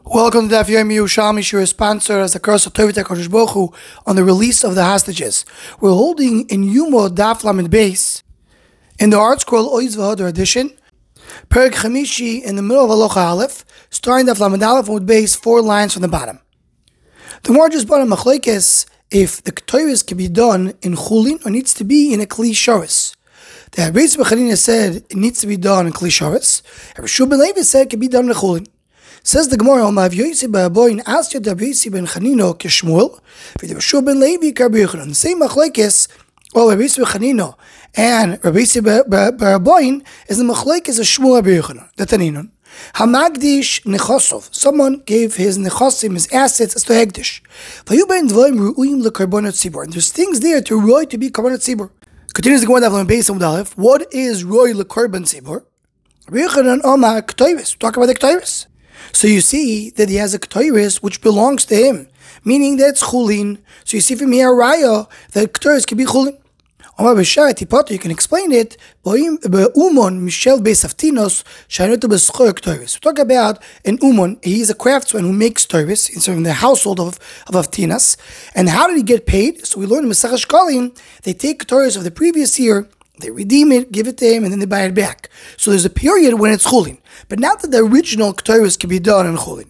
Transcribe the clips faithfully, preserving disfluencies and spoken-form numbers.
Welcome to Daf Yomi Yerushalmi Shir, sponsored as the curse of Tovit HaKadosh Baruch Hu on the release of the hostages. We're holding in Yuma Daf Lamed Beis in the Art Scroll Oiz V'Hodar edition, Perek Chamishi in the middle of Halacha Aleph, starting Daf Lamed Aleph with Beis, four lines from the bottom. The more just brought a machlekes if the Ketores can be done in Chulin or needs to be in a Kli Sharis. The Rabbi Yossi ben Chanina said it needs to be done in Kli Sharis. Rabbi Shua ben Levi said it can be done in Chulin. Says the Gemara, Rav Yossi ben Aboin asked Rabbi Yossi ben Chanina k'Shmuel, Rabbi Shua ben Levi k'Rabbi Yochanan. The same machlekes, well, Rabbi Yossi ben Chanina and Rabbi Yossi ben Aboin is the machlekes of Shmuel Rabbi Yochanan, the Taninon. Hamagdish nechosov. Someone gave his nechosim, his assets, as to hegdish. And there's things there to roy to be karbanot tzibur. Continues the Gemara on Beis Amud Aleph. What is roy lekarban tzibur? Rabbi Yochanan Omar Ketores. Talk about the Ketores. So you see that he has a Ketores which belongs to him, meaning that it's chulin. So you see from here, Raya, that Ketores can be chulin. Omar B'Shai Tipoto, you can explain it. Be'umon Michel Be'Saftinos Shainotu B'Schor Ketores. We talk about an umon. He is a craftsman who makes Ketores in the household of of Aftinas. And how did he get paid? So we learn in Masechah Shkalim, they take Ketores of the previous year, they redeem it, give it to him, and then they buy it back. So there's a period when it's chulin. But not that the original Ketores can be done in chulin.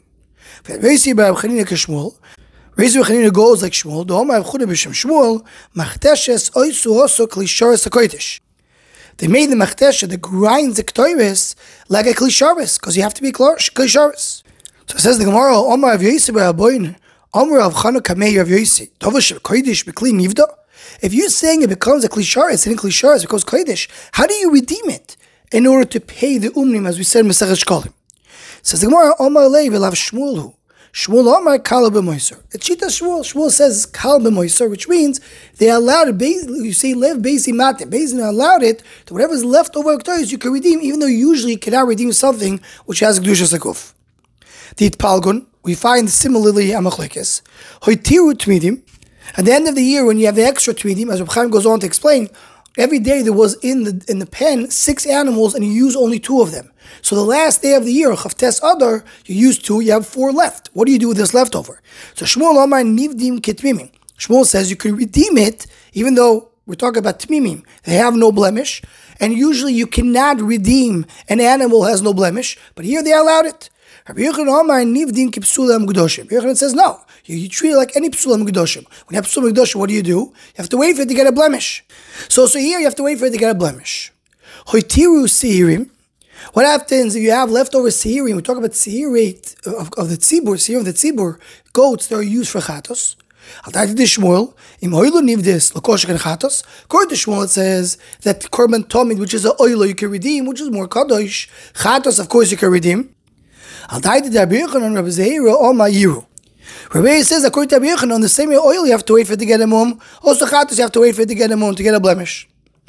Reisi Bar Chanina K'Shmuel. Reisi Bar Chanina goes like Shmuel. The Omar Avchuda B'Shem Shmuel. Machteshes Oisu Oso Kli Sharis HaKodesh. They made the machtesha that grinds the Ketores like a Kli Sharis, because you have to be Kli Sharis. So it says the Gemara, Omar Rav Yossi Bar Aboin. Omar Rav Chana Kamei Rav Yossi. Tovash Kodesh B'Kli Nivda. If you're saying it becomes a Kli Sharis, and in Kli Sharis because Kodesh, how do you redeem it in order to pay the umnim, as we said in Masechah Shkalim? Says the Gemara, Omar Lei v'lav Shmuel. Shmuel Omar Kal b'Moiser. It's Shita Shmuel. Shmuel says Kal b'Moiser, which means they allowed it. You say lev beisi matim. Beisi allowed it to whatever's left over Ketores you can redeem, even though you usually cannot redeem something which has Kedusha Sakuf. The Itpalgun, we find similarly Amachlekes. Hoitiru Tmidim. At the end of the year, when you have the extra Tmidim, as Reb Chaim goes on to explain, every day there was in the in the pen six animals, and you use only two of them. So the last day of the year, Chavtes Adar, you use two, you have four left. What do you do with this leftover? So Shmuel Omar Nivdim Ketmimim. Shmuel says you can redeem it, even though we're talking about Tmimim. They have no blemish, and usually you cannot redeem an animal that has no blemish, but here they allowed it. Rabbi Yochanan Omar Nivdim Kipsulam Gdoshim. Rabbi Yochanan says no. You, you treat it like any Psulam Gdoshim. When you have Psulam Gdoshim, what do you do? You have to wait for it to get a blemish. So, so here you have to wait for it to get a blemish. Hoitiru Sehirim. What happens if you have leftover Sehirim? We talk about Sehirate of, of the Tzibur, Sehir of the Tzibur, goats that are used for Chatos. According to Shmuel, it says that Korban Tomid, which is an oilo, you can redeem, which is more Kadosh. Chatos, of course, you can redeem. Rabbi says, according to Rabbi Yochanan, on the same way oil, you have to wait for it to get a mum. Also, chatos, you have to wait for it to get a mum, to get a blemish.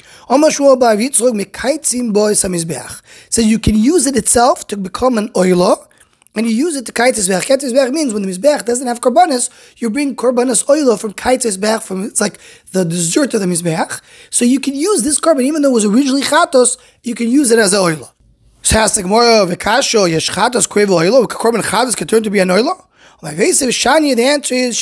So you can use it itself to become an oilo, and you use it to kait mizbeach. Kait mizbeach means when the mizbeach doesn't have korbanos, you bring korbanos oilo from kait mizbeach, from it's like the dessert of the mizbeach. So you can use this korban, even though it was originally chatos, you can use it as an oilo. So ask the Gemara, v'kasho yesh chatos kreiv oilo, korban chatos can turn to be an oilo. The answer is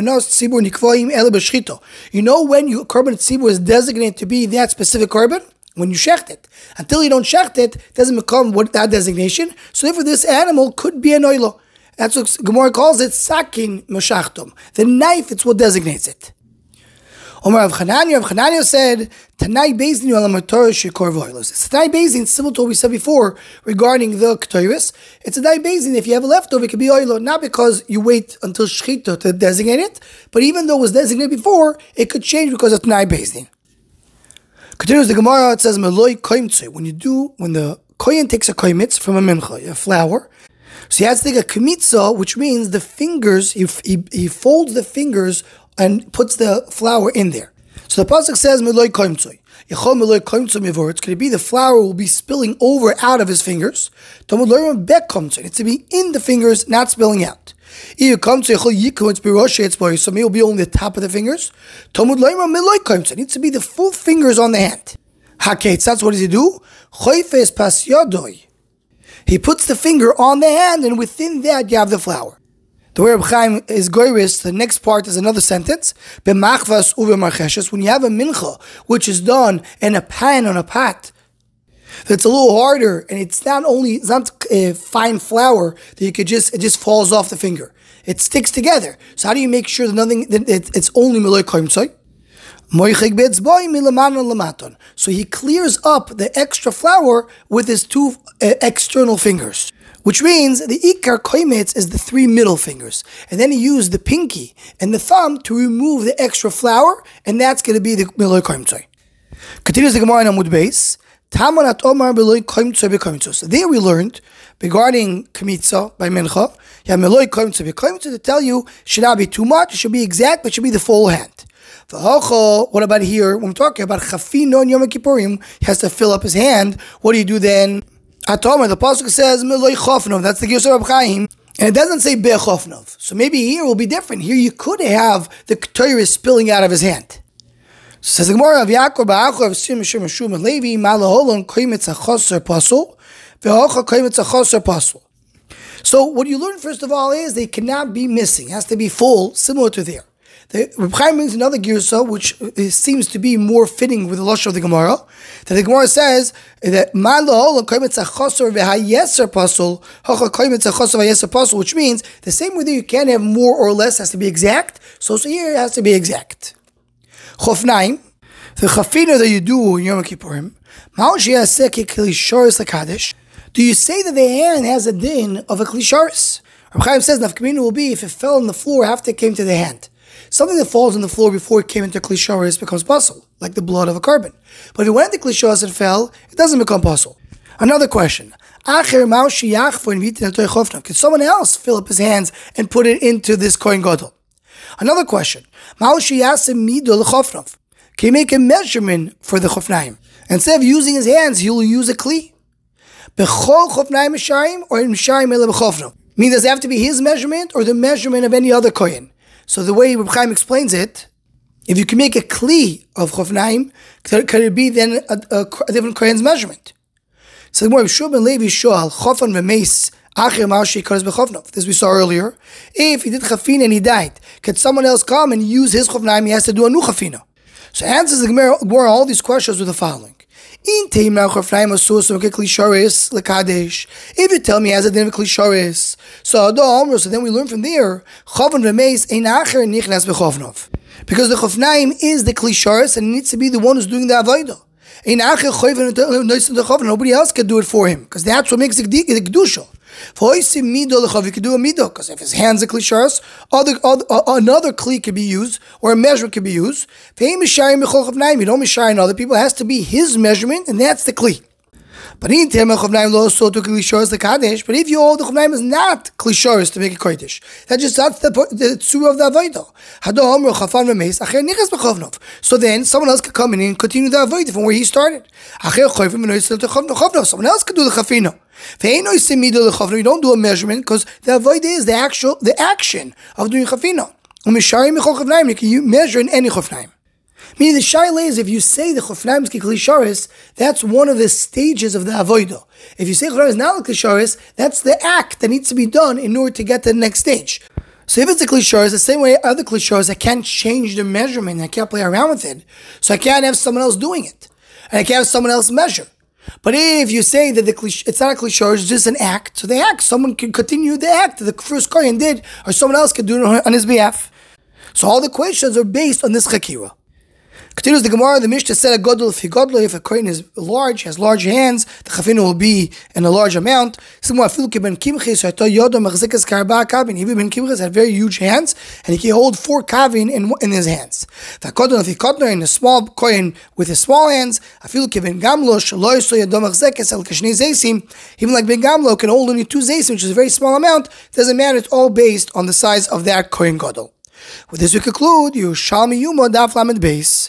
you know when you korban tzibur is designated to be that specific korban? When you shecht it. Until you don't shecht it, it doesn't become what that designation. So therefore this animal could be an oilo. That's what Gemara calls it sakin mashachtum. The knife, it's what designates it. Omar Rav Chananya, Rav Chananya said, Tanai Bezdin Yalamator Shekor Voilos. It's a Tanai Bezdin, similar to what we said before regarding the Ketores. It's a Tanai Bezdin, if you have a leftover, it can be oilo, not because you wait until Shechita to designate it, but even though it was designated before, it could change because of Tanai Bezdin. Continues the Gemara, it says, Meloi Koimtze. When you do, when the Kohen takes a Koimitz from a mincha, a flour, so he has to take a Kmitza, which means the fingers, he, he, he folds the fingers and puts the flour in there. So the pasuk says, "Meloi koimtzoi." Yechol meloi koimtzoi mivor. It's going to be the flour will be spilling over out of his fingers. Talmud learn bek koimtzoi. It's to be in the fingers, not spilling out. If koimtzoi yechol yikol, it's biroshe, it's boy. So maybe it'll be only the top of the fingers. Talmud learn meloi koimtzoi. It needs to be the full fingers on the hand. Haketz. That's what does he do? Choifes pas yodoi. He puts the finger on the hand, and within that you have the flour. The way Reb Chaim is goyris, the next part is another sentence. B'machvas u'b'marcheshes, when you have a mincha, which is done in a pan on a pot, that's a little harder, and it's not only, it's not uh, fine flour that you could just, it just falls off the finger. It sticks together. So how do you make sure that nothing, that it, it's only meloi koimtzoi? So he clears up the extra flour with his two uh, external fingers. Which means the ikar koimetz is the three middle fingers. And then he used the pinky and the thumb to remove the extra flour, and that's going to be the meloi koimtzoi. Continues the Gemara in Amud Beis. Tamanat omar meloi koimtzoi bekoimtzos. So there we learned, regarding kamitza by mincha, you have meloi koimtzoi bekoimtzos to tell you, should not be too much, it should be exact, but it should be the full hand. What about here? When we're talking about chafino and Yom Kippurim, he has to fill up his hand. What do you do then? Atoma, the pasuk says meloi chofnov. That's the Gersa Reb Chaim, and it doesn't say bechofnov. So maybe here will be different. Here you could have the ketores spilling out of his hand. So says the Gemara of Yaakov ba'achor of Sim Shem Shum Levi malaholon koimetz achoser pasul ve'hocha koimetz achoser pasul. So what you learn first of all is they cannot be missing. It has to be full, similar to there. The Reb Chaim brings another girsa, which seems to be more fitting with the lashon of the Gemara. That the Gemara says that ma lahol koimetz achosor v'hayeser pasul hocha koimetz achosor v'hayeser pasul, which means the same way that you can't have more or less, has to be exact. So, so here it has to be exact. Chofnaim, the chafina that you do in Yom Kippurim, ma'o sheyaseh keklisharis lekadesh. Do you say that the hand has a din of a klisharis? Reb Chaim says nafkamina will be if it fell on the floor after it came to the hand. Something that falls on the floor before it came into klisharis becomes pasul, like the blood of a carbon. But if it went into klisharis and fell, it doesn't become pasul. Another question. Can someone else fill up his hands and put it into this kohen gadol? Another question. Can he make a measurement for the chofnaim? Instead of using his hands, he'll use a kli. Meaning, does it have to be his measurement or the measurement of any other kohen? So the way Reb Chaim explains it, if you can make a kli of chofnaim, could, could it be then a, a, a different kohen's measurement? So the more Shub and Levi shoal chofan v'meis acher ma'ashi kares bechofnov. This we saw earlier. If he did chafina and he died, could someone else come and use his chofnaim? He has to do a new chafina. So answers the Gemara all these questions with the following. If you tell me as a din of klisharis, so so then we learn from there, because the chofnaim is the klisharis and it needs to be the one who's doing the avodah. Nobody else can do it for him, because that's what makes the kedusha. You can do a midah, because if his hands are klisharis, other, other, another kli could be used, or a measure could be used. You don't mishayim in other people, it has to be his measurement, and that's the kli. But if you hold the chofnaim is not klisharis to make a kodesh, that just that's the the tzura of the avodah. So then someone else could come in and continue the avodah from where he started. Someone else could do the chafina. You don't do a measurement because the avodah is the actual the action of doing chafina. You can measure in any chofnaim. Meaning the shaila is if you say the chofnaim is klisharis, that's one of the stages of the avodah. If you say chofnaim is not klisharis, that's the act that needs to be done in order to get to the next stage. So if it's a klisharis, the same way other klisharis, I can't change the measurement, I can't play around with it, so I can't have someone else doing it, and I can't have someone else measure. But if you say that the klish, it's not a klisharis, it's just an act, so the act, someone can continue the act that the first kohen did, or someone else can do it on his behalf. So all the questions are based on this chakira. Continues the Gemara, the Mishnah said a godol if he godol, if a kohen is large, has large hands, the chafina will be in a large amount. Even Ben Kimchis had very huge hands, and he can hold four kavin in, in his hands. The godol if he godol in a small kohen with his small hands, even like Ben Gamlo can hold only two zaysim, which is a very small amount. It doesn't matter, it's all based on the size of that kohen godol. With this we conclude, Yerushalmi Yuma Daf Lamed Beis.